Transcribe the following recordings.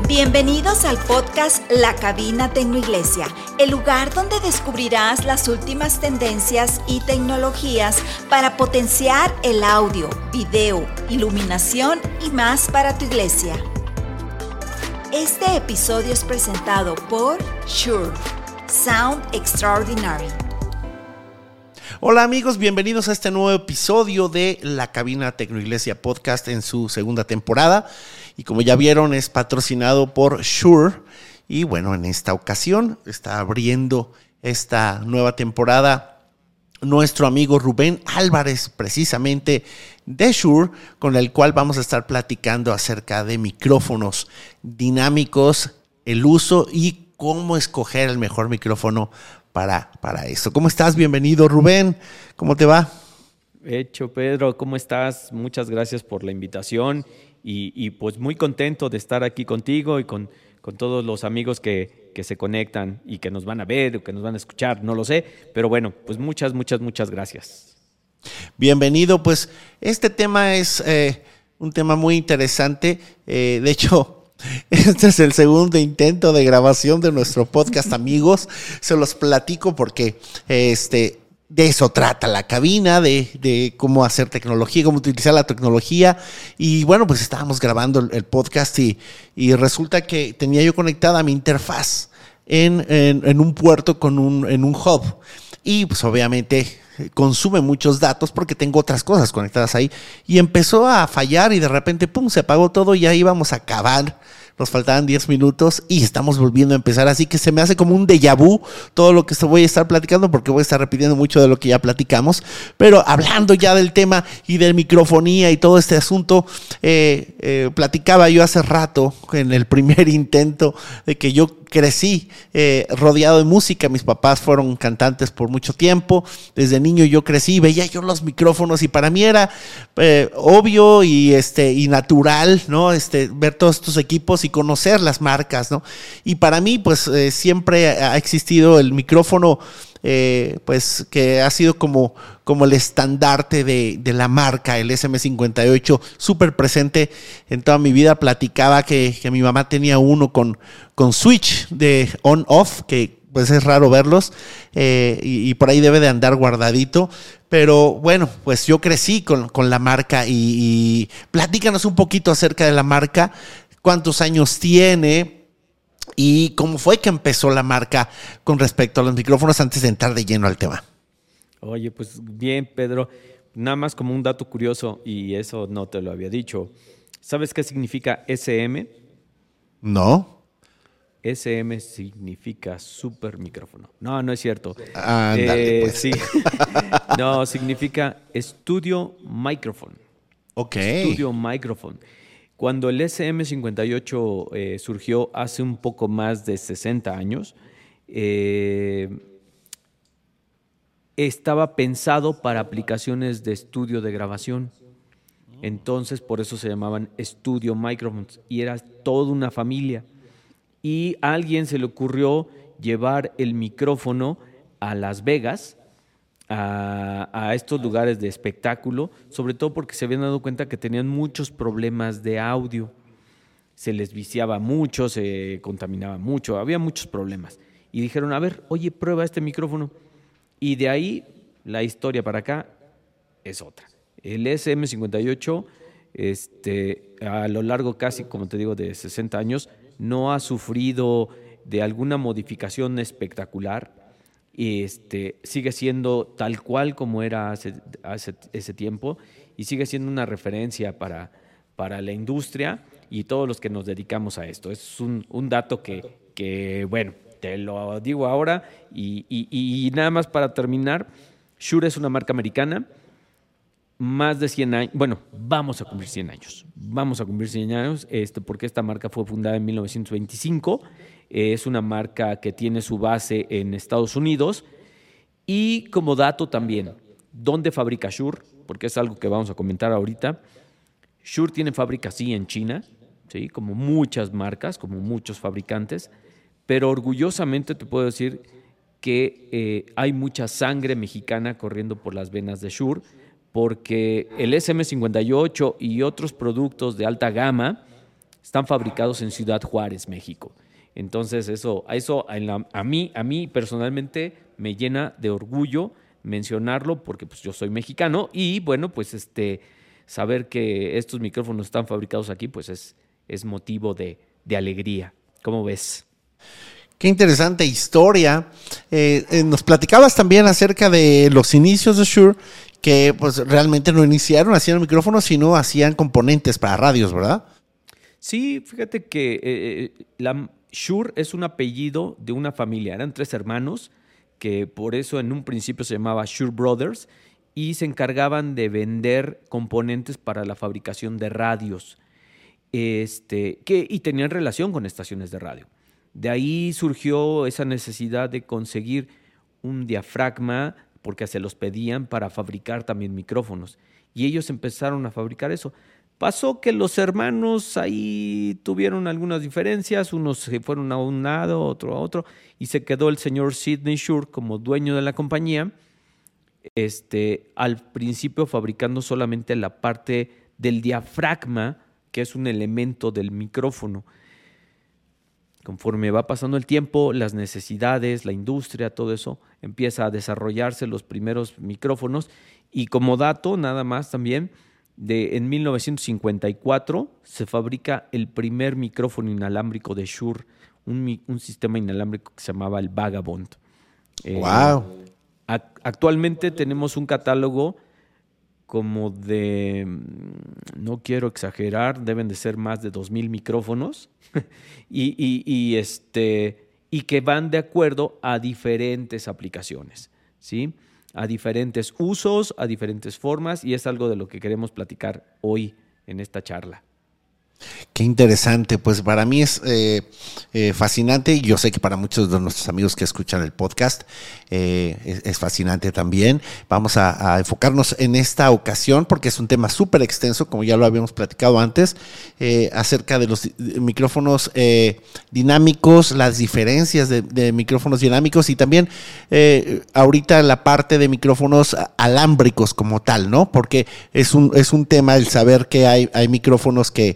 Bienvenidos al podcast La Cabina Tecnoiglesia, el lugar donde descubrirás las últimas tendencias y tecnologías para potenciar el audio, video, iluminación y más para tu iglesia. Este episodio es presentado por Shure Sound Extraordinary. Hola amigos, bienvenidos a este nuevo episodio de La Cabina Tecnoiglesia Podcast en su segunda temporada. Y como ya vieron, es patrocinado por Shure. Y bueno, en esta ocasión está abriendo esta nueva temporada nuestro amigo Rubén Álvarez, precisamente de Shure, con el cual vamos a estar platicando acerca de micrófonos dinámicos, el uso y cómo escoger el mejor micrófono para esto. ¿Cómo estás? Bienvenido, Rubén. ¿Cómo te va? Hecho, Pedro. ¿Cómo estás? Muchas gracias por la invitación y pues muy contento de estar aquí contigo y con todos los amigos que se conectan y que nos van a ver o que nos van a escuchar, no lo sé, pero bueno, pues muchas gracias. Bienvenido. Pues este tema es un tema muy interesante. De hecho, este es el segundo intento de grabación de nuestro podcast, amigos. Se los platico porque de eso trata la cabina, de cómo hacer tecnología, cómo utilizar la tecnología. Y bueno, pues estábamos grabando el podcast y resulta que tenía yo conectada mi interfaz en un puerto en un hub. Y pues obviamente consume muchos datos porque tengo otras cosas conectadas ahí. Y empezó a fallar y de repente, ¡pum!, se apagó todo y ya íbamos a acabar. Nos faltaban 10 minutos y estamos volviendo a empezar. Así que se me hace como un déjà vu todo lo que voy a estar platicando porque voy a estar repitiendo mucho de lo que ya platicamos. Pero hablando ya del tema y de microfonía y todo este asunto, platicaba yo hace rato en el primer intento de que yo crecí rodeado de música. Mis papás fueron cantantes por mucho tiempo. Desde niño yo crecí, veía yo los micrófonos y para mí era obvio y natural, ¿no? Ver todos estos equipos y conocer las marcas, ¿no? Y para mí, pues siempre ha existido el micrófono, pues que ha sido como el estandarte de la marca, el SM58, súper presente en toda mi vida. Platicaba que mi mamá tenía uno con switch de on-off, que pues es raro verlos, y por ahí debe de andar guardadito. Pero bueno, pues yo crecí con la marca y platícanos un poquito acerca de la marca, cuántos años tiene y cómo fue que empezó la marca con respecto a los micrófonos antes de entrar de lleno al tema. Oye, pues bien, Pedro, nada más como un dato curioso, y eso no te lo había dicho. ¿Sabes qué significa SM? No. SM significa super micrófono. No es cierto. Ándale, pues. Sí. No, significa Studio Microphone. Ok. Studio Microphone. Cuando el SM58 surgió hace un poco más de 60 años, estaba pensado para aplicaciones de estudio de grabación. Entonces, por eso se llamaban Studio Microphones y era toda una familia. Y a alguien se le ocurrió llevar el micrófono a Las Vegas, a estos lugares de espectáculo, sobre todo porque se habían dado cuenta que tenían muchos problemas de audio. Se les viciaba mucho, se contaminaba mucho, había muchos problemas. Y dijeron, a ver, oye, prueba este micrófono. Y de ahí, la historia para acá es otra. El SM58, a lo largo casi, como te digo, de 60 años, no ha sufrido de alguna modificación espectacular. Sigue siendo tal cual como era hace ese tiempo y sigue siendo una referencia para la industria y todos los que nos dedicamos a esto. Es un dato que bueno, te lo digo ahora y nada más para terminar. Shure es una marca americana, más de 100 años, bueno, vamos a cumplir 100 años. Vamos a cumplir 100 años porque esta marca fue fundada en 1925. Es una marca que tiene su base en Estados Unidos. Y como dato también, ¿dónde fabrica Shure? Porque es algo que vamos a comentar ahorita. Shure tiene fábrica, sí, en China, ¿sí? Como muchas marcas, como muchos fabricantes, pero orgullosamente te puedo decir que hay mucha sangre mexicana corriendo por las venas de Shure, porque el SM58 y otros productos de alta gama están fabricados en Ciudad Juárez, México. Entonces, a mí personalmente me llena de orgullo mencionarlo porque pues, yo soy mexicano y bueno, pues saber que estos micrófonos están fabricados aquí, pues es motivo de alegría. ¿Cómo ves? Qué interesante historia. Nos platicabas también acerca de los inicios de Shure, que pues realmente no iniciaron haciendo micrófonos, sino hacían componentes para radios, ¿verdad? Sí, fíjate que la Shure es un apellido de una familia. Eran 3 hermanos que por eso en un principio se llamaba Shure Brothers y se encargaban de vender componentes para la fabricación de radios y tenían relación con estaciones de radio. De ahí surgió esa necesidad de conseguir un diafragma porque se los pedían para fabricar también micrófonos y ellos empezaron a fabricar eso. Pasó que los hermanos ahí tuvieron algunas diferencias, unos se fueron a un lado, otro a otro, y se quedó el señor Sidney Shure como dueño de la compañía, al principio fabricando solamente la parte del diafragma, que es un elemento del micrófono. Conforme va pasando el tiempo, las necesidades, la industria, todo eso, empieza a desarrollarse los primeros micrófonos, y como dato, nada más también, en 1954 se fabrica el primer micrófono inalámbrico de Shure, un sistema inalámbrico que se llamaba el Vagabond. ¡Wow! Actualmente tenemos un catálogo como de, no quiero exagerar, deben de ser más de 2,000 micrófonos y que van de acuerdo a diferentes aplicaciones, ¿sí? A diferentes usos, a diferentes formas, y es algo de lo que queremos platicar hoy en esta charla. Qué interesante, pues para mí es fascinante y yo sé que para muchos de nuestros amigos que escuchan el podcast es fascinante también. Vamos a enfocarnos en esta ocasión porque es un tema súper extenso, como ya lo habíamos platicado antes, acerca de los micrófonos dinámicos, las diferencias de micrófonos dinámicos y también ahorita la parte de micrófonos alámbricos como tal, ¿no? Porque es un tema el saber que hay micrófonos que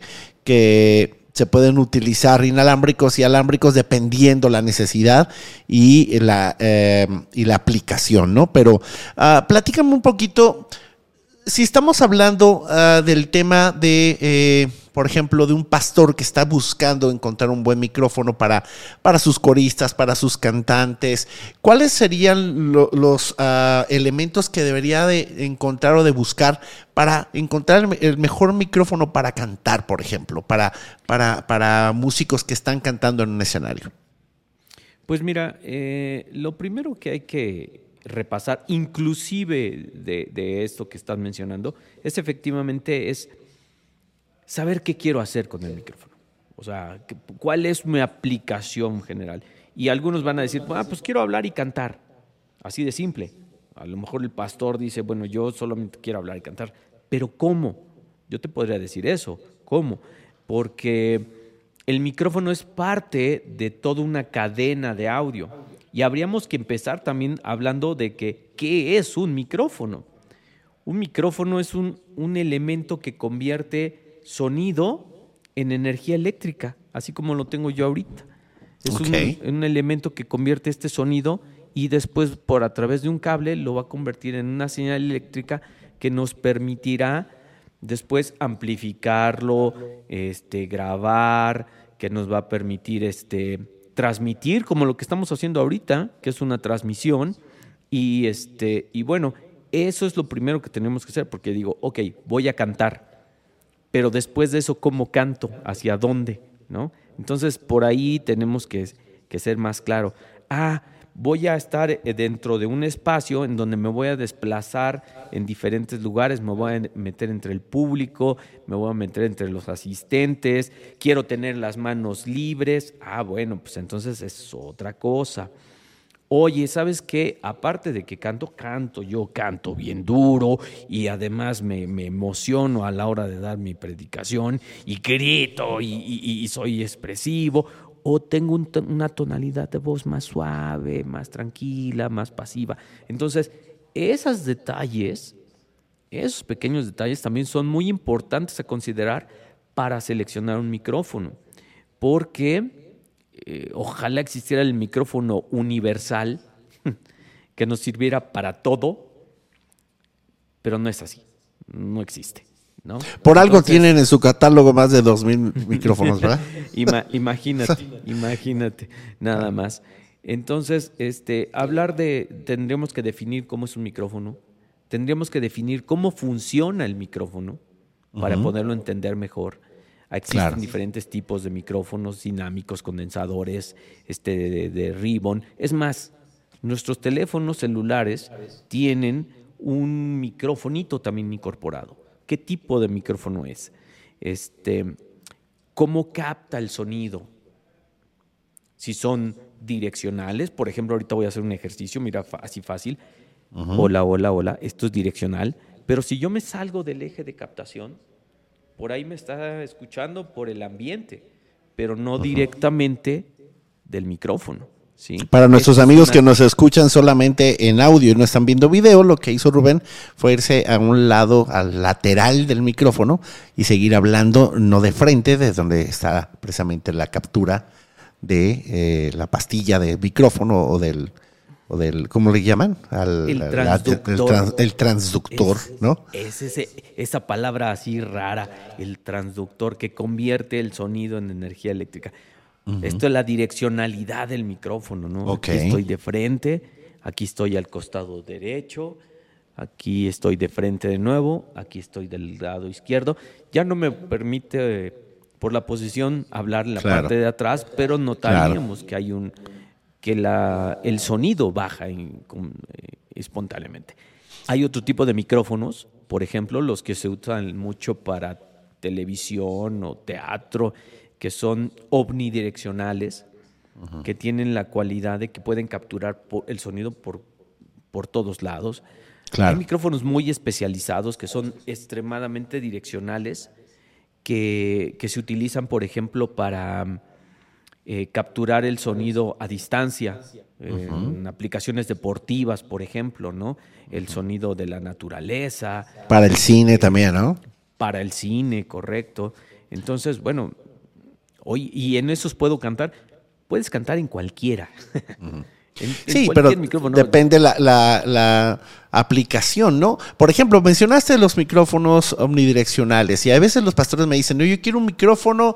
se pueden utilizar inalámbricos y alámbricos dependiendo la necesidad y la aplicación, ¿no? Pero platícame un poquito, si estamos hablando del tema de, por ejemplo, de un pastor que está buscando encontrar un buen micrófono para sus coristas, para sus cantantes, ¿cuáles serían los elementos que debería de encontrar o de buscar para encontrar el mejor micrófono para cantar, por ejemplo, para músicos que están cantando en un escenario? Pues mira, lo primero que hay que repasar, inclusive de esto que estás mencionando, es efectivamente saber qué quiero hacer con el micrófono. O sea, cuál es mi aplicación general. Y algunos van a decir, pues quiero hablar y cantar. Así de simple. A lo mejor el pastor dice, bueno, yo solamente quiero hablar y cantar. Pero ¿cómo? Yo te podría decir eso. ¿Cómo? Porque el micrófono es parte de toda una cadena de audio. Y habríamos que empezar también hablando de qué es un micrófono. Un micrófono es un elemento que convierte sonido en energía eléctrica, así como lo tengo yo ahorita. Es un elemento que convierte este sonido y después a través de un cable lo va a convertir en una señal eléctrica que nos permitirá después amplificarlo, grabar, que nos va a permitir transmitir como lo que estamos haciendo ahorita, que es una transmisión, y bueno, eso es lo primero que tenemos que hacer, porque digo, ok, voy a cantar, pero después de eso, ¿cómo canto? ¿Hacia dónde? ¿No? Entonces, por ahí tenemos que ser más claro. Voy a estar dentro de un espacio en donde me voy a desplazar en diferentes lugares, me voy a meter entre el público, me voy a meter entre los asistentes, quiero tener las manos libres. Bueno, pues entonces es otra cosa. Oye, ¿sabes qué? Aparte de que yo canto bien duro y además me emociono a la hora de dar mi predicación y grito y soy expresivo. O tengo una tonalidad de voz más suave, más tranquila, más pasiva. Entonces, esos pequeños detalles también son muy importantes a considerar para seleccionar un micrófono, porque ojalá existiera el micrófono universal que nos sirviera para todo, pero no es así, no existe, ¿no? Por algo tienen en su catálogo más de 2,000 micrófonos, ¿verdad? Imagínate, nada más. Entonces, tendríamos que definir cómo es un micrófono, tendríamos que definir cómo funciona el micrófono para poderlo entender mejor. Existen diferentes tipos de micrófonos, dinámicos, condensadores, de ribbon. Es más, nuestros teléfonos celulares tienen un microfonito también incorporado. ¿Qué tipo de micrófono es? ¿Cómo capta el sonido? Si son direccionales, por ejemplo, ahorita voy a hacer un ejercicio, mira, así fácil. Hola, hola, hola, esto es direccional. Pero si yo me salgo del eje de captación, por ahí me está escuchando por el ambiente, pero no directamente del micrófono. ¿Sí? Para nuestros amigos que nos escuchan solamente en audio y no están viendo video, lo que hizo Rubén fue irse a un lado, al lateral del micrófono y seguir hablando, no de frente, desde donde está precisamente la captura de la pastilla de micrófono o del ¿cómo le llaman? El transductor, ¿no? Esa palabra así rara, el transductor, que convierte el sonido en energía eléctrica. Esto es la direccionalidad del micrófono, ¿no? Okay. Aquí estoy de frente, aquí estoy al costado derecho, aquí estoy de frente de nuevo, aquí estoy del lado izquierdo. Ya no me permite, por la posición, hablar en la parte de atrás, pero notaríamos que hay el sonido baja espontáneamente. Hay otro tipo de micrófonos, por ejemplo, los que se usan mucho para televisión o teatro, que son omnidireccionales, que tienen la cualidad de que pueden capturar el sonido por todos lados. Hay micrófonos muy especializados que son extremadamente direccionales, que se utilizan, por ejemplo, para capturar el sonido a distancia, en aplicaciones deportivas, por ejemplo, ¿no? El sonido de la naturaleza. Para el cine también, ¿no? Para el cine, correcto. Entonces, bueno, y en esos puedo cantar. Puedes cantar en cualquiera. Sí, pero depende la aplicación, ¿no? Por ejemplo, mencionaste los micrófonos omnidireccionales y a veces los pastores me dicen, no, yo quiero un micrófono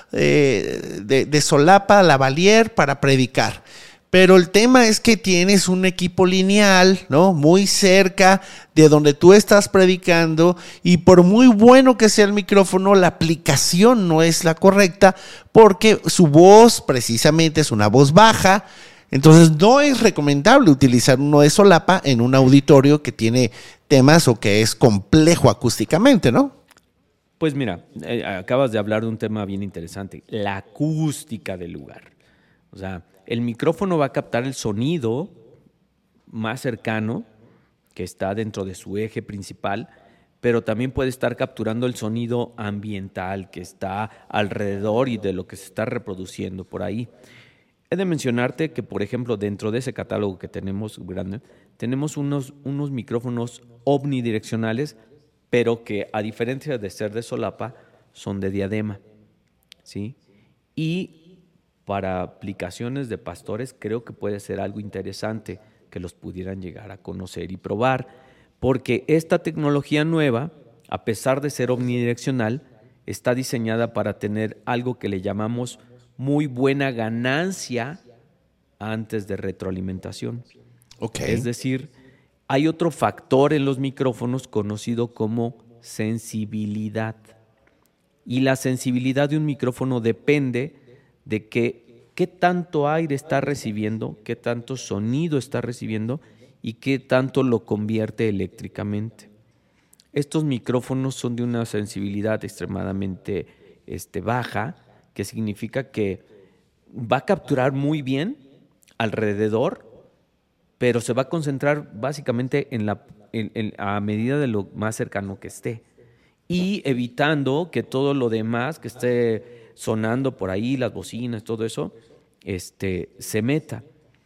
de solapa lavalier para predicar. Pero el tema es que tienes un equipo lineal, ¿no? Muy cerca de donde tú estás predicando, y por muy bueno que sea el micrófono, la aplicación no es la correcta porque su voz precisamente es una voz baja. Entonces no es recomendable utilizar uno de solapa en un auditorio que tiene temas o que es complejo acústicamente, ¿no? Pues mira, acabas de hablar de un tema bien interesante, la acústica del lugar. O sea, el micrófono va a captar el sonido más cercano que está dentro de su eje principal, pero también puede estar capturando el sonido ambiental que está alrededor y de lo que se está reproduciendo por ahí. He de mencionarte que, por ejemplo, dentro de ese catálogo que tenemos grande, tenemos unos micrófonos omnidireccionales, pero que, a diferencia de ser de solapa, son de diadema, ¿sí? Y para aplicaciones de pastores creo que puede ser algo interesante que los pudieran llegar a conocer y probar, porque esta tecnología nueva, a pesar de ser omnidireccional, está diseñada para tener algo que le llamamos muy buena ganancia antes de retroalimentación. Okay. Es decir, hay otro factor en los micrófonos conocido como sensibilidad. Y la sensibilidad de un micrófono depende de qué tanto aire está recibiendo, qué tanto sonido está recibiendo y qué tanto lo convierte eléctricamente. Estos micrófonos son de una sensibilidad extremadamente baja, que significa que va a capturar muy bien alrededor, pero se va a concentrar básicamente a medida de lo más cercano que esté, y evitando que todo lo demás que esté sonando por ahí, las bocinas, todo eso, se meta.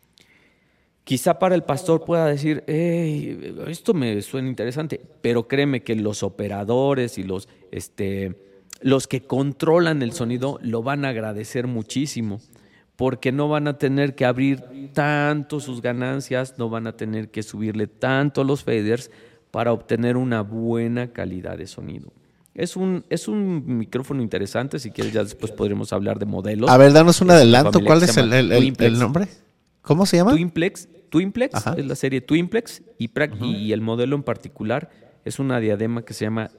Quizá para el pastor pueda decir, hey, esto me suena interesante, pero créeme que los operadores y los los que controlan el sonido lo van a agradecer muchísimo, porque no van a tener que abrir tanto sus ganancias, no van a tener que subirle tanto los faders para obtener una buena calidad de sonido. Es un micrófono interesante. Si quieres, ya después podremos hablar de modelos. A ver, danos un adelanto. ¿Cuál es el nombre? ¿Cómo se llama? Twimplex es la serie Twimplex y el modelo en particular es una diadema que se llama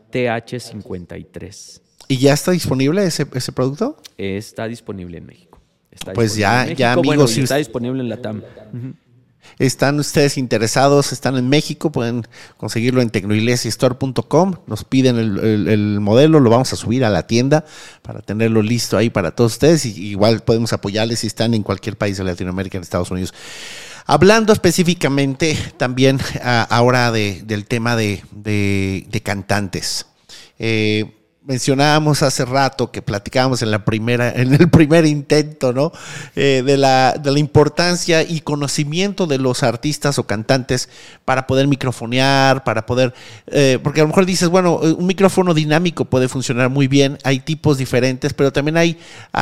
TH53. ¿Y ya está disponible ese producto? Está disponible en México. Pues ya amigos. Bueno, está disponible en la TAM. Uh-huh. Están ustedes interesados, están en México, pueden conseguirlo en tecnoiglesiastore.com. Nos piden el modelo, lo vamos a subir a la tienda para tenerlo listo ahí para todos ustedes. Y igual podemos apoyarles si están en cualquier país de Latinoamérica, en Estados Unidos. Hablando específicamente también ahora del tema de cantantes. Mencionábamos hace rato que platicábamos en el primer intento, ¿no? De la importancia y conocimiento de los artistas o cantantes para poder microfonear, para poder, porque a lo mejor dices, bueno, un micrófono dinámico puede funcionar muy bien, hay tipos diferentes, pero también hay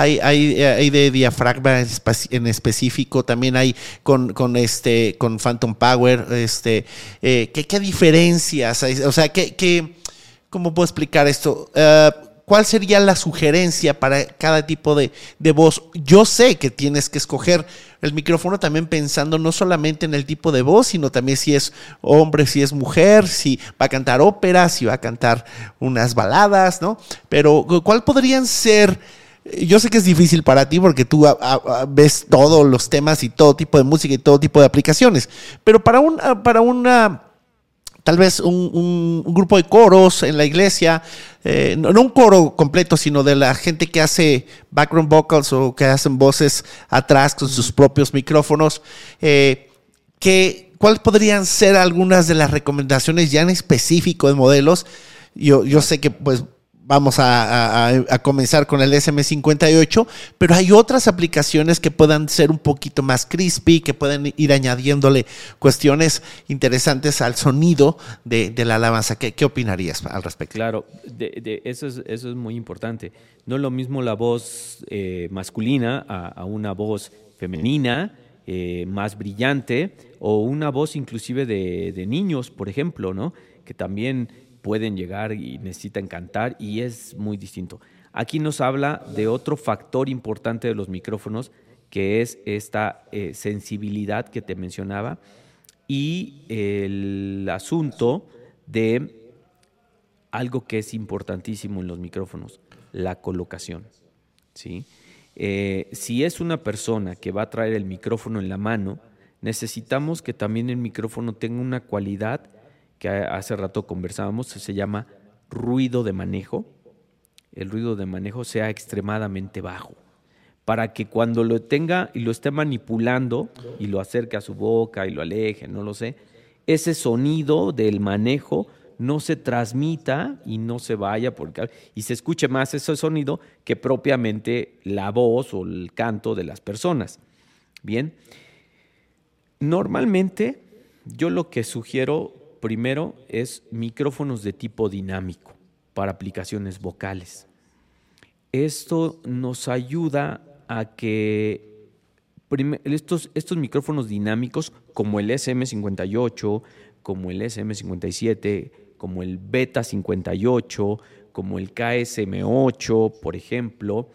de diafragma en específico, también hay con Phantom Power, ¿qué diferencias hay? O sea, ¿cómo puedo explicar esto? ¿Cuál sería la sugerencia para cada tipo de voz? Yo sé que tienes que escoger el micrófono también pensando no solamente en el tipo de voz, sino también si es hombre, si es mujer, si va a cantar ópera, si va a cantar unas baladas, ¿no? Pero ¿cuál podrían ser? Yo sé que es difícil para ti porque tú ves todos los temas y todo tipo de música y todo tipo de aplicaciones, pero para una tal vez un grupo de coros en la iglesia, no un coro completo, sino de la gente que hace background vocals o que hacen voces atrás con sus propios micrófonos. ¿Cuáles podrían ser algunas de las recomendaciones ya en específico de modelos? Yo sé que pues vamos a comenzar con el SM58, pero hay otras aplicaciones que puedan ser un poquito más crispy, que pueden ir añadiéndole cuestiones interesantes al sonido de la alabanza. ¿Qué opinarías al respecto? Claro, eso es muy importante. No es lo mismo la voz masculina a una voz femenina, más brillante, o una voz inclusive de niños, por ejemplo, ¿no? Que también pueden llegar y necesitan cantar, y es muy distinto. Aquí nos habla de otro factor importante de los micrófonos, que es esta sensibilidad que te mencionaba, y el asunto de algo que es importantísimo en los micrófonos, la colocación, ¿sí? Si es una persona que va a traer el micrófono en la mano, necesitamos que también el micrófono tenga una cualidad que hace rato conversábamos, se llama ruido de manejo. El ruido de manejo sea extremadamente bajo, para que cuando lo tenga y lo esté manipulando y lo acerque a su boca y lo aleje, no lo sé, ese sonido del manejo no se transmita y no se vaya y se escuche más ese sonido que propiamente la voz o el canto de las personas. Bien, normalmente yo lo que sugiero primero es micrófonos de tipo dinámico para aplicaciones vocales. Esto nos ayuda a que estos micrófonos dinámicos, como el SM58, como el SM57, como el Beta 58, como el KSM8, por ejemplo,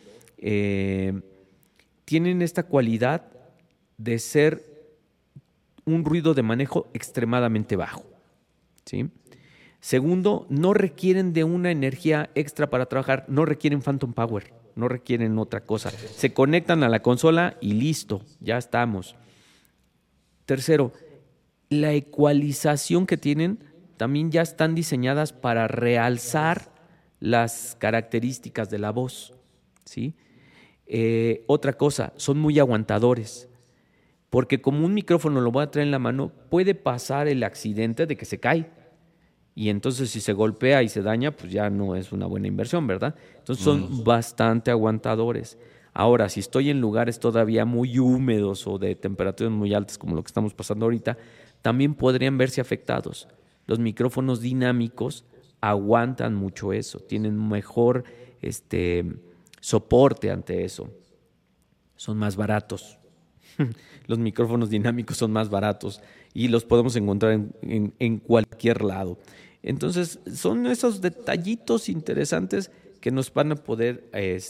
tienen esta cualidad de ser un ruido de manejo extremadamente bajo, ¿sí? Segundo, no requieren de una energía extra para trabajar, no requieren Phantom Power, no requieren otra cosa. Se conectan a la consola y listo, ya estamos. Tercero, la ecualización que tienen también ya están diseñadas para realzar las características de la voz, ¿sí? Otra cosa, son muy aguantadores, porque como un micrófono lo voy a traer en la mano, puede pasar el accidente de que se cae. Y entonces si se golpea y se daña, pues ya no es una buena inversión, ¿verdad? Entonces son bastante aguantadores. Ahora, si estoy en lugares todavía muy húmedos o de temperaturas muy altas, como lo que estamos pasando ahorita, también podrían verse afectados. Los micrófonos dinámicos aguantan mucho eso, tienen mejor soporte ante eso. Son más baratos. Los micrófonos dinámicos son más baratos y los podemos encontrar en cualquier lado. Entonces, son esos detallitos interesantes que nos van a poder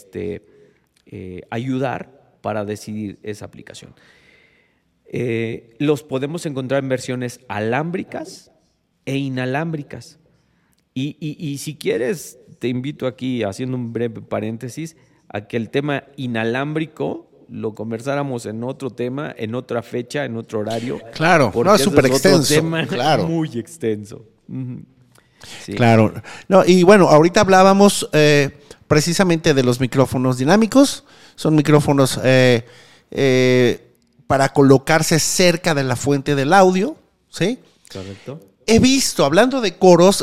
ayudar para decidir esa aplicación. Los podemos encontrar en versiones alámbricas e inalámbricas. Y si quieres, te invito aquí, haciendo un breve paréntesis, a que el tema inalámbrico lo conversáramos en otro tema, en otra fecha, en otro horario. Claro, no, es súper extenso. Tema claro. Muy extenso. Sí. Claro. No, y bueno, ahorita hablábamos precisamente de los micrófonos dinámicos. Son micrófonos para colocarse cerca de la fuente del audio, ¿sí? Correcto. He visto, hablando de coros,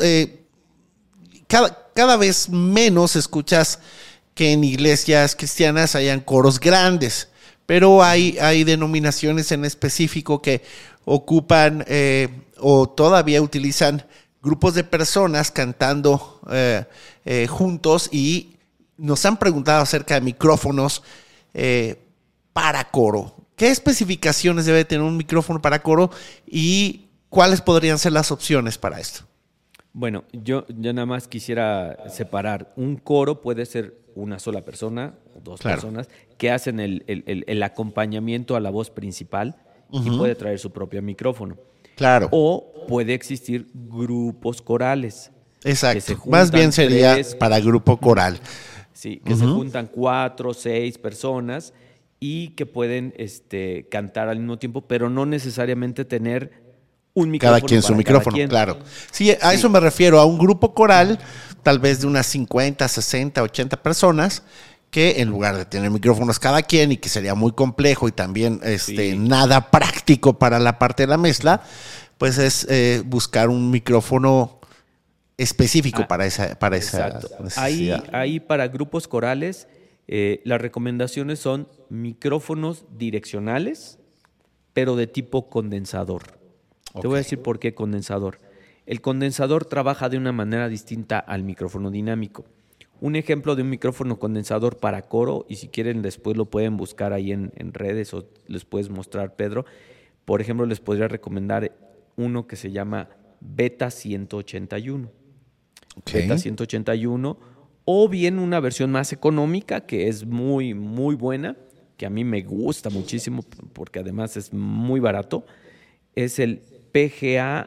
cada vez menos escuchas que en iglesias cristianas hayan coros grandes, pero hay denominaciones en específico que ocupan o todavía utilizan grupos de personas cantando juntos, y nos han preguntado acerca de micrófonos para coro. ¿Qué especificaciones debe tener un micrófono para coro y cuáles podrían ser las opciones para esto? Bueno, yo nada más quisiera separar. Un coro puede ser una sola persona o dos personas que hacen el acompañamiento a la voz principal y puede traer su propio micrófono. Claro. O puede existir grupos corales. Exacto. Más bien sería para grupo coral. Sí, que se juntan 4 o 6 personas y que pueden cantar al mismo tiempo, pero no necesariamente tener un micrófono. Cada quien su micrófono, claro. Sí, a eso me refiero, a un grupo coral, tal vez de unas 50, 60, 80 personas, que en lugar de tener micrófonos cada quien, y que sería muy complejo y también nada práctico para la parte de la mezcla, pues es buscar un micrófono específico para esa necesidad. Ahí para grupos corales, las recomendaciones son micrófonos direccionales, pero de tipo condensador. Te voy a decir por qué condensador. El condensador trabaja de una manera distinta al micrófono dinámico. Un ejemplo de un micrófono condensador para coro, y si quieren después lo pueden buscar ahí en redes o les puedes mostrar, Pedro. Por ejemplo, les podría recomendar uno que se llama Beta 181. Beta 181, o bien una versión más económica que es muy, muy buena, que a mí me gusta muchísimo porque además es muy barato, es el PGA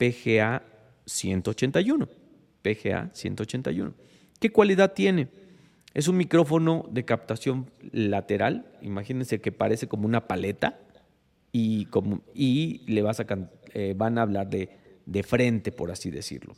181. PGA 181. ¿Qué cualidad tiene? Es un micrófono de captación lateral. Imagínense que parece como una paleta y le van a hablar de frente, por así decirlo.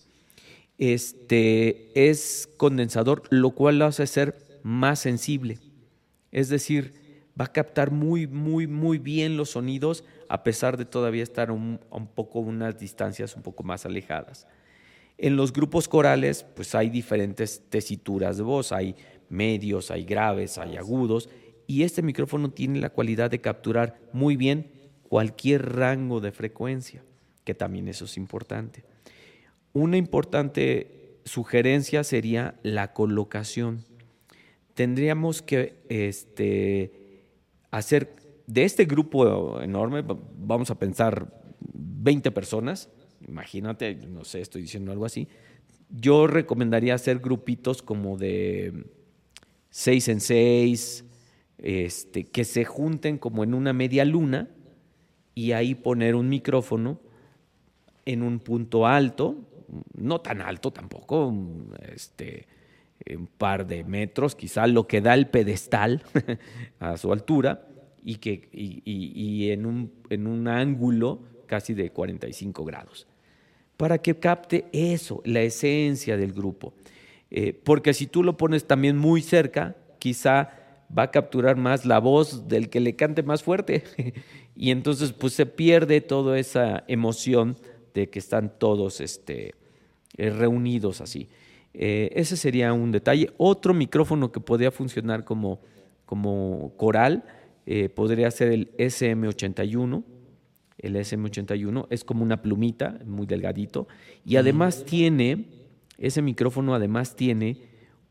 Es condensador, lo cual lo hace ser más sensible. Es decir, va a captar muy, muy, muy bien los sonidos, a pesar de todavía estar un poco unas distancias un poco más alejadas. En los grupos corales, pues hay diferentes tesituras de voz, hay medios, hay graves, hay agudos, y este micrófono tiene la cualidad de capturar muy bien cualquier rango de frecuencia, que también eso es importante. Una importante sugerencia sería la colocación. Tendríamos que hacer de este grupo enorme, vamos a pensar 20 personas, imagínate, no sé, estoy diciendo algo así. Yo recomendaría hacer grupitos como de 6 en 6, que se junten como en una media luna, y ahí poner un micrófono en un punto alto, no tan alto tampoco, un par de metros, quizá lo que da el pedestal a su altura, y en un ángulo casi de 45 grados, para que capte eso, la esencia del grupo. Porque si tú lo pones también muy cerca, quizá va a capturar más la voz del que le cante más fuerte, y entonces pues se pierde toda esa emoción de que están todos reunidos así. Ese sería un detalle. Otro micrófono que podría funcionar como coral podría ser el SM81. El SM81 es como una plumita, muy delgadito, y además ese micrófono además tiene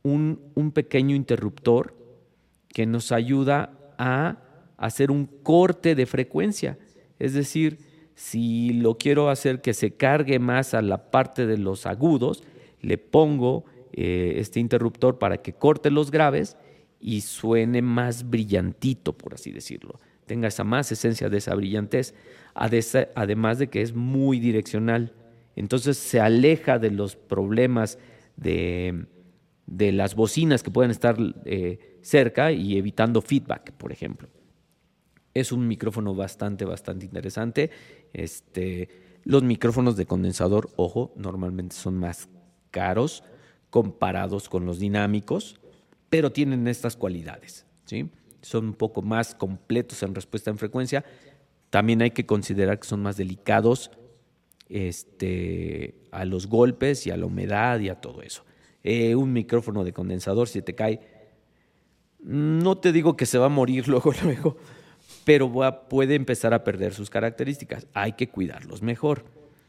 un pequeño interruptor que nos ayuda a hacer un corte de frecuencia. Es decir, si lo quiero hacer que se cargue más a la parte de los agudos, le pongo este interruptor para que corte los graves y suene más brillantito, por así decirlo. Tenga esa más esencia de esa brillantez, además de que es muy direccional. Entonces se aleja de los problemas de las bocinas que pueden estar cerca y evitando feedback, por ejemplo. Es un micrófono bastante interesante. Los micrófonos de condensador, ojo, normalmente son más caros comparados con los dinámicos, pero tienen estas cualidades, ¿sí? Son un poco más completos en respuesta en frecuencia. También hay que considerar que son más delicados a los golpes y a la humedad y a todo eso. Un micrófono de condensador, si te cae, no te digo que se va a morir luego, pero puede empezar a perder sus características. Hay que cuidarlos mejor.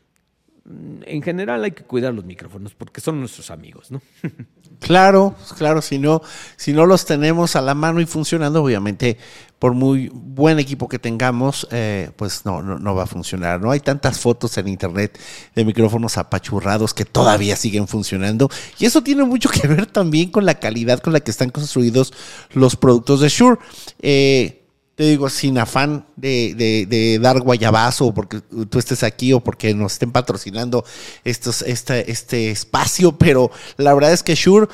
En general hay que cuidar los micrófonos porque son nuestros amigos, ¿no? Claro, si no los tenemos a la mano y funcionando, obviamente, por muy buen equipo que tengamos, pues no va a funcionar. No hay tantas fotos en internet de micrófonos apachurrados que todavía siguen funcionando. Y eso tiene mucho que ver también con la calidad con la que están construidos los productos de Shure. Te digo, sin afán de dar guayabazo porque tú estés aquí o porque nos estén patrocinando este espacio, pero la verdad es que Shure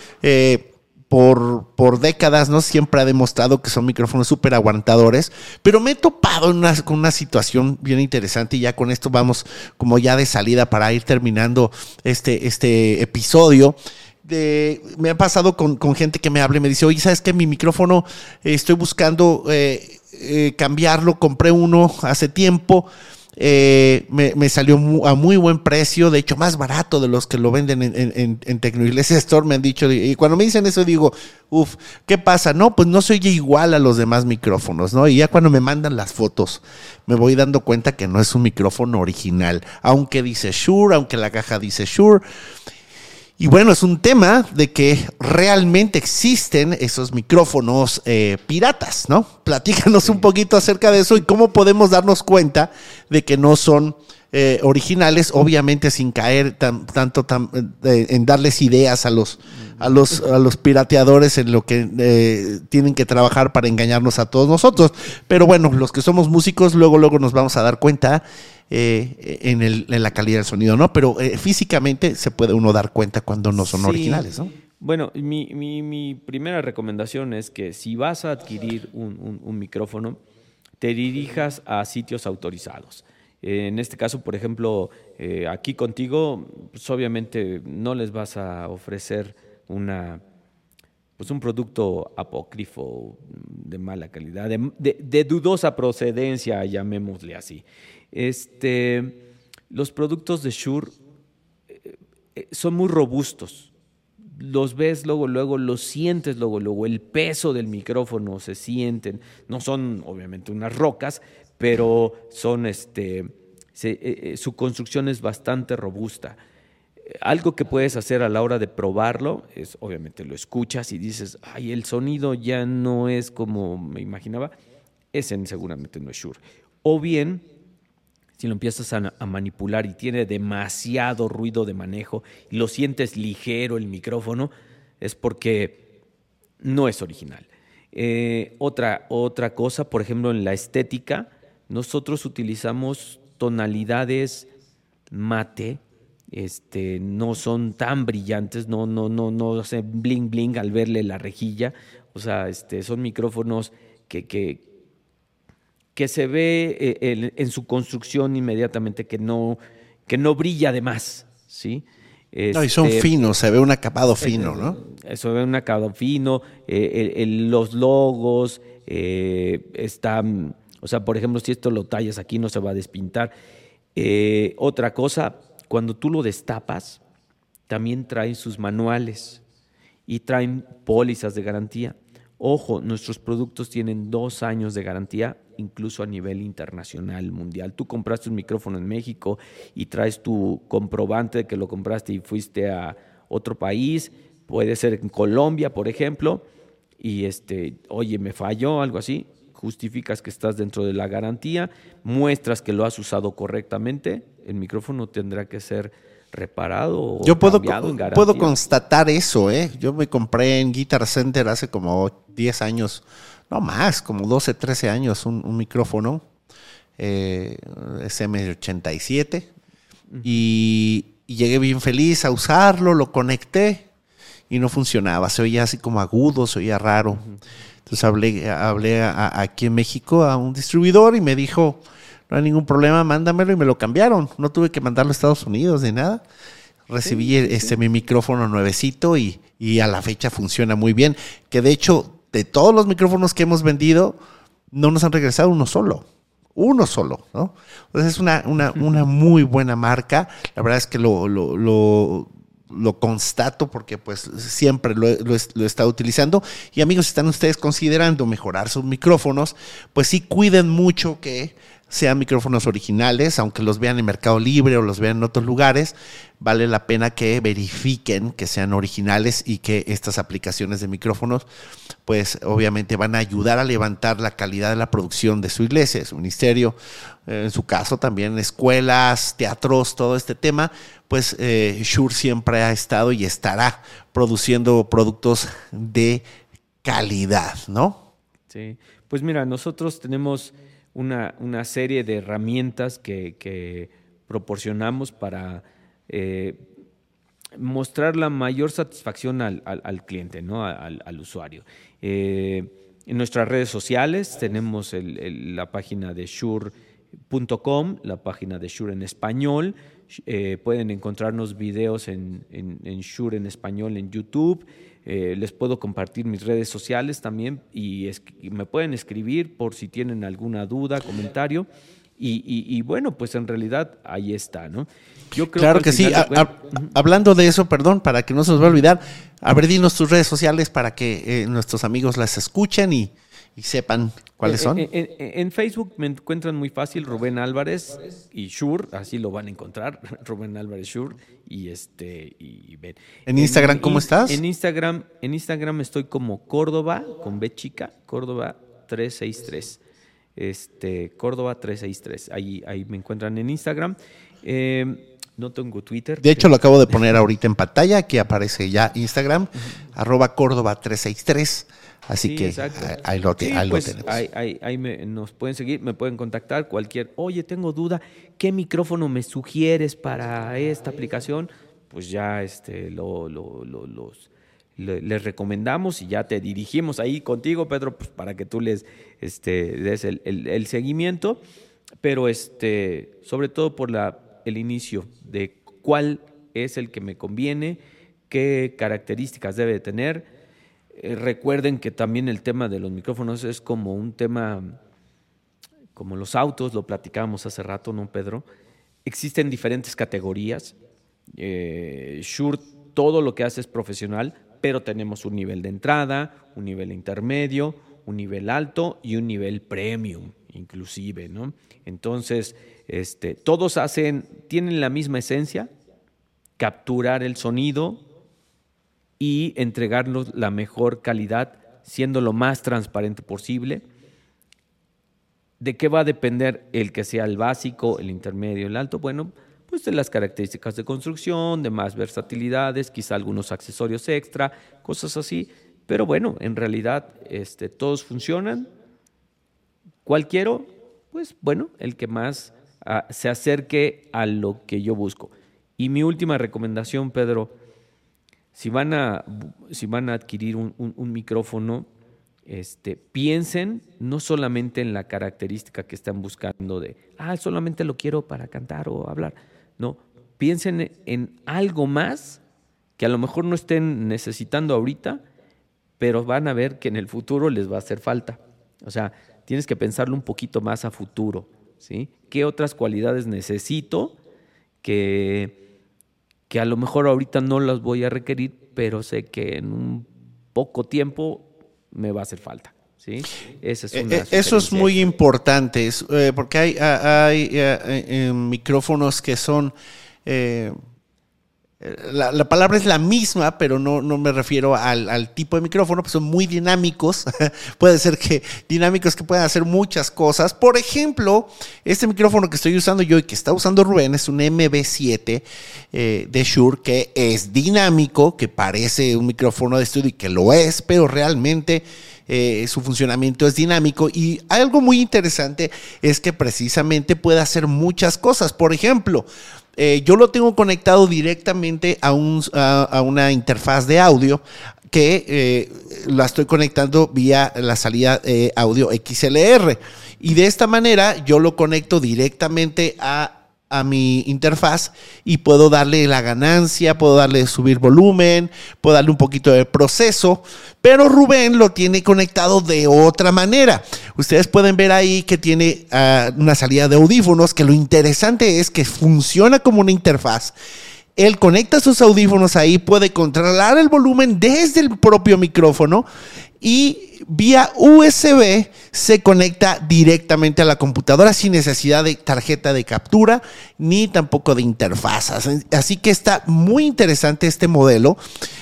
por décadas, ¿no? Siempre ha demostrado que son micrófonos súper aguantadores, pero me he topado con una situación bien interesante y ya con esto vamos como ya de salida para ir terminando este episodio. Me ha pasado con gente que me habla y me dice, oye, ¿sabes qué? Mi micrófono estoy buscando cambiarlo, compré uno hace tiempo, me salió a muy buen precio, de hecho más barato de los que lo venden en Tecnoiglesia Store, me han dicho, y cuando me dicen eso digo, ¿qué pasa? No, pues no se oye igual a los demás micrófonos, ¿no? Y ya cuando me mandan las fotos me voy dando cuenta que no es un micrófono original, aunque dice Shure, aunque la caja dice Shure. Y bueno, es un tema de que realmente existen esos micrófonos piratas, ¿no? Platícanos un poquito acerca de eso y cómo podemos darnos cuenta de que no son originales, obviamente sin caer tanto en darles ideas a los pirateadores en lo que tienen que trabajar para engañarnos a todos nosotros. Pero bueno, los que somos músicos luego nos vamos a dar cuenta en la calidad del sonido, ¿no? Pero físicamente se puede uno dar cuenta cuando no son originales, ¿no? Bueno, mi primera recomendación es que si vas a adquirir un micrófono, te dirijas a sitios autorizados. En este caso, por ejemplo, aquí contigo, pues obviamente no les vas a ofrecer un producto apócrifo de mala calidad, de dudosa procedencia, llamémosle así. Los productos de Shure son muy robustos. Los ves luego, los sientes luego, el peso del micrófono se sienten. No son obviamente unas rocas, pero son su construcción es bastante robusta. Algo que puedes hacer a la hora de probarlo es, obviamente, lo escuchas y dices, ay, el sonido ya no es como me imaginaba. Ese seguramente no es Shure. O bien, si lo empiezas a manipular y tiene demasiado ruido de manejo y lo sientes ligero el micrófono, es porque no es original. Otra cosa, por ejemplo, en la estética, nosotros utilizamos tonalidades mate, no son tan brillantes, no hacen bling bling al verle la rejilla. O sea, son micrófonos que se ve en su construcción inmediatamente que no brilla de más, ¿sí? No, y son finos, se ve un acabado fino, ¿no? Se ve un acabado fino, los logos están, o sea, por ejemplo, si esto lo tallas aquí no se va a despintar. Otra cosa, cuando tú lo destapas, también traen sus manuales y traen pólizas de garantía. Ojo, nuestros productos tienen 2 años de garantía, incluso a nivel internacional, mundial. Tú compraste un micrófono en México y traes tu comprobante de que lo compraste y fuiste a otro país, puede ser en Colombia, por ejemplo, y oye, me falló, algo así, justificas que estás dentro de la garantía, muestras que lo has usado correctamente, el micrófono tendrá que ser reparado o yo cambiado en garantía. puedo constatar eso, ¿eh? Yo me compré en Guitar Center hace como 10 años, no más, como 12, 13 años, un micrófono SM87 y llegué bien feliz a usarlo, lo conecté y no funcionaba, se oía así como agudo, se oía raro. Entonces hablé aquí en México a un distribuidor y me dijo, no hay ningún problema, mándamelo, y me lo cambiaron. No tuve que mandarlo a Estados Unidos ni nada. Recibí mi micrófono nuevecito y a la fecha funciona muy bien. Que de hecho, de todos los micrófonos que hemos vendido, no nos han regresado uno solo, ¿no? Entonces es una muy buena marca. La verdad es que lo constato porque pues siempre lo he estado utilizando. Y amigos, si están ustedes considerando mejorar sus micrófonos, pues sí cuiden mucho que sean micrófonos originales, aunque los vean en Mercado Libre o los vean en otros lugares, vale la pena que verifiquen que sean originales y que estas aplicaciones de micrófonos, pues obviamente van a ayudar a levantar la calidad de la producción de su iglesia, de su ministerio, en su caso también escuelas, teatros, todo este tema, pues Shure siempre ha estado y estará produciendo productos de calidad, ¿no? Sí, pues mira, nosotros tenemos una serie de herramientas que proporcionamos para mostrar la mayor satisfacción al cliente, ¿no? al usuario. En nuestras redes sociales tenemos la página de Shure.com, la página de Shure en español. Pueden encontrarnos videos en Shure en español en YouTube. Les puedo compartir mis redes sociales también y me pueden escribir por si tienen alguna duda, comentario. Y bueno, pues en realidad ahí está, ¿no? Yo creo claro que sí. Hablando de eso, perdón, para que no se nos va a olvidar, a ver, dinos tus redes sociales para que nuestros amigos las escuchen y sepan cuáles son. En Facebook me encuentran muy fácil, Rubén Álvarez y Shure, así lo van a encontrar, Rubén Álvarez Shure y ven. ¿En Instagram cómo estás? En Instagram estoy como Córdoba, con B chica, Córdoba 363. Córdoba 363. Ahí me encuentran en Instagram. No tengo Twitter. De hecho, lo acabo de poner ahorita en pantalla. Aquí aparece ya Instagram, @Córdoba363. Así sí, que ahí lo tenemos. Ahí nos pueden seguir, me pueden contactar oye, tengo duda, ¿qué micrófono me sugieres para esta aplicación? Pues ya les recomendamos y ya te dirigimos ahí contigo, Pedro, pues para que tú les des el seguimiento, pero sobre todo por el inicio de cuál es el que me conviene, qué características debe de tener. Recuerden que también el tema de los micrófonos es como un tema, como los autos, lo platicábamos hace rato, ¿no, Pedro? Existen diferentes categorías. Shure, todo lo que hace es profesional, pero tenemos un nivel de entrada, un nivel intermedio, un nivel alto y un nivel premium, inclusive, ¿no? Entonces, todos tienen la misma esencia, capturar el sonido y entregarnos la mejor calidad, siendo lo más transparente posible. ¿De qué va a depender el que sea el básico, el intermedio, el alto? Bueno, pues de las características de construcción, de más versatilidades, quizá algunos accesorios extra, cosas así. Pero bueno, en realidad todos funcionan. ¿Cuál quiero? Pues bueno, el que más se acerque a lo que yo busco. Y mi última recomendación, Pedro, si van a adquirir un micrófono, piensen no solamente en la característica que están buscando solamente lo quiero para cantar o hablar. No, piensen en algo más que a lo mejor no estén necesitando ahorita, pero van a ver que en el futuro les va a hacer falta. O sea, tienes que pensarlo un poquito más a futuro, ¿sí? ¿Qué otras cualidades necesito que a lo mejor ahorita no las voy a requerir, pero sé que en un poco tiempo me va a hacer falta, ¿sí? Eso es muy importante, porque hay micrófonos que son la palabra es la misma, pero no me refiero al tipo de micrófono, pues son muy dinámicos. Puede ser que dinámicos que puedan hacer muchas cosas. Por ejemplo, este micrófono que estoy usando yo y que está usando Rubén es un MB7 de Shure, que es dinámico, que parece un micrófono de estudio y que lo es, pero realmente su funcionamiento es dinámico. Y algo muy interesante es que precisamente puede hacer muchas cosas. Por ejemplo, yo lo tengo conectado directamente a una interfaz de audio que la estoy conectando vía la salida audio XLR. Y de esta manera yo lo conecto directamente a mi interfaz y puedo darle la ganancia, puedo darle subir volumen, puedo darle un poquito de proceso, pero Rubén lo tiene conectado de otra manera. Ustedes pueden ver ahí que tiene una salida de audífonos, que lo interesante es que funciona como una interfaz. Él conecta sus audífonos ahí, puede controlar el volumen desde el propio micrófono y vía USB se conecta directamente a la computadora sin necesidad de tarjeta de captura ni tampoco de interfazas. Así que está muy interesante este modelo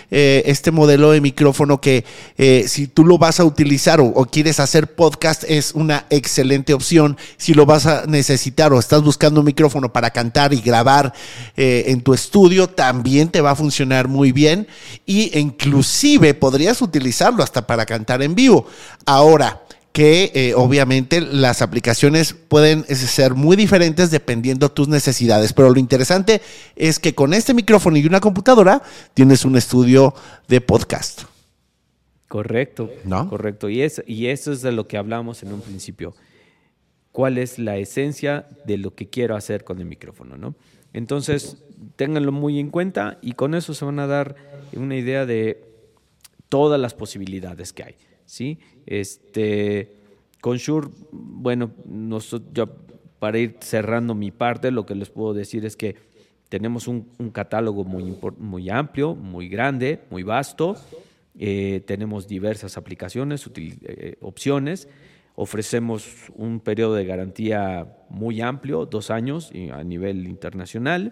de micrófono que si tú lo vas a utilizar o quieres hacer podcast es una excelente opción. Si lo vas a necesitar o estás buscando un micrófono para cantar y grabar en tu estudio, también te va a funcionar muy bien y inclusive podrías utilizarlo hasta para cantar en vivo. Ahora que obviamente las aplicaciones pueden ser muy diferentes dependiendo de tus necesidades, pero lo interesante es que con este micrófono y una computadora tienes un estudio de podcast. Correcto, ¿no? Correcto. Y eso es de lo que hablamos en un principio. ¿Cuál es la esencia de lo que quiero hacer con el micrófono, ¿no? Entonces, ténganlo muy en cuenta y con eso se van a dar una idea de todas las posibilidades que hay, ¿sí? Con Shure, bueno, yo para ir cerrando mi parte, lo que les puedo decir es que tenemos un catálogo muy amplio, muy grande, muy vasto. Tenemos diversas aplicaciones, opciones. Ofrecemos un periodo de garantía muy amplio, 2 años a nivel internacional.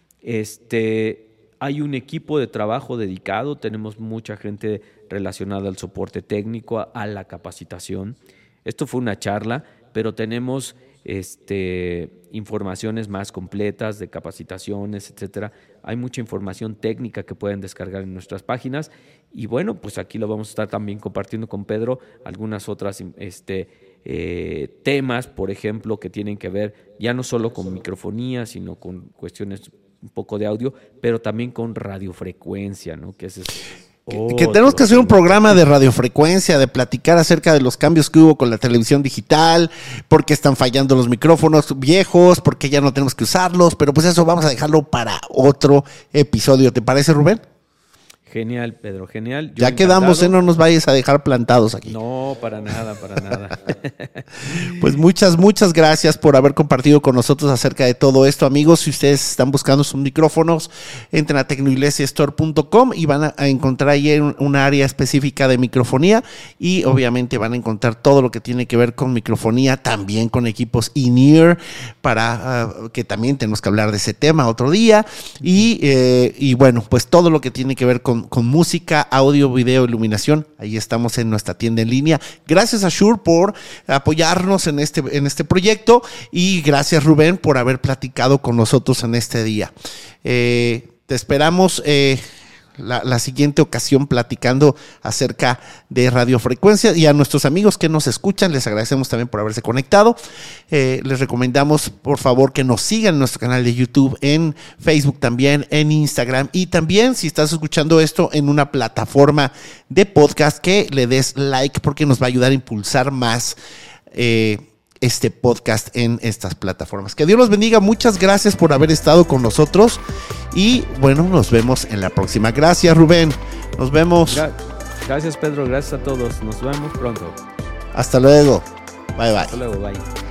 Hay un equipo de trabajo dedicado, tenemos mucha gente relacionada al soporte técnico, a la capacitación. Esto fue una charla, pero tenemos informaciones más completas de capacitaciones, etcétera. Hay mucha información técnica que pueden descargar en nuestras páginas. Y bueno, pues aquí lo vamos a estar también compartiendo con Pedro algunas otras temas, por ejemplo, que tienen que ver ya no solo con microfonía, sino con cuestiones un poco de audio, pero también con radiofrecuencia, ¿no? Que tenemos que hacer un programa de radiofrecuencia, de platicar acerca de los cambios que hubo con la televisión digital, por qué están fallando los micrófonos viejos, por qué ya no tenemos que usarlos, pero pues eso vamos a dejarlo para otro episodio. ¿Te parece, Rubén? Genial, Pedro, genial. Ya quedamos, no nos vayas a dejar plantados aquí. No, para nada, para nada. Pues muchas gracias por haber compartido con nosotros acerca de todo esto, amigos. Si ustedes están buscando sus micrófonos, entren a tecnoiglesiastore.com y van a encontrar ahí un área específica de microfonía y obviamente van a encontrar todo lo que tiene que ver con microfonía, también con equipos in-ear, para que también tenemos que hablar de ese tema otro día. Y bueno, pues todo lo que tiene que ver con música, audio, video, iluminación. Ahí estamos en nuestra tienda en línea. Gracias a Shure por apoyarnos en este proyecto y gracias, Rubén, por haber platicado con nosotros en este día. Te esperamos la siguiente ocasión platicando acerca de radiofrecuencia, y a nuestros amigos que nos escuchan les agradecemos también por haberse conectado. Les recomendamos por favor que nos sigan en nuestro canal de YouTube, en Facebook también, en Instagram, y también si estás escuchando esto en una plataforma de podcast, que le des like porque nos va a ayudar a impulsar más este podcast en estas plataformas. Que Dios los bendiga, muchas gracias por haber estado con nosotros y bueno, nos vemos en la próxima. Gracias, Rubén, nos vemos. Gracias, Pedro, gracias a todos, nos vemos pronto. Hasta luego, bye bye. Hasta luego, bye.